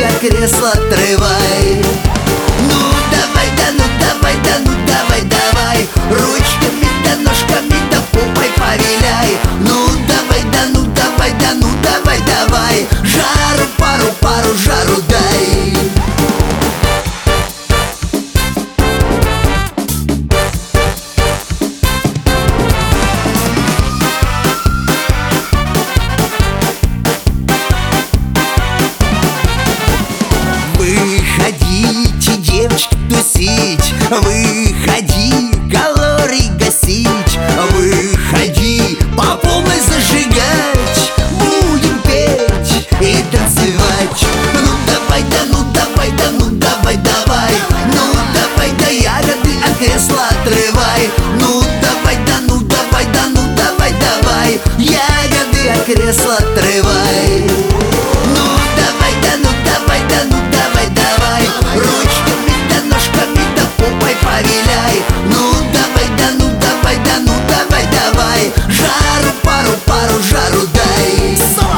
от кресла отрывай. Ну давай, да ну давай, да ну давай, давай, ручками да ножками да попой повиляй. Ну давай, да ну давай, да ну давай, давай, жару, пару, пару, жару дай. Выходите, девочки, тусить, выходи, калорий гасить, выходи, по полной зажигать, будем петь и танцевать. Ну давай, да ну давай, да ну давай, давай, ну давай, да ягоды от кресла отрывай. Ну давай, да ну давай, да ну давай, давай, ягоды от кресла отрывай. Ну давай, да ну давай, да ну давай, давай, ручками да ножками да попой повиляй. Ну давай, да ну давай, да ну давай, давай, жару, пару, пару, жару дай. Сова!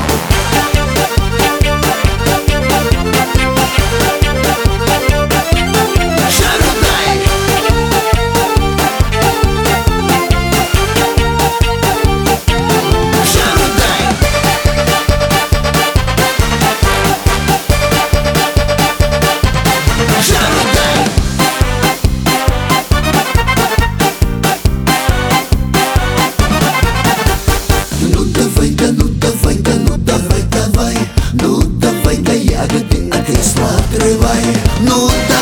Жару дай! Жару дай! Жару дай! Ну давай, да ну давай, да ну давай, давай, ну давай, да ягоды от кресла отрывай. Ну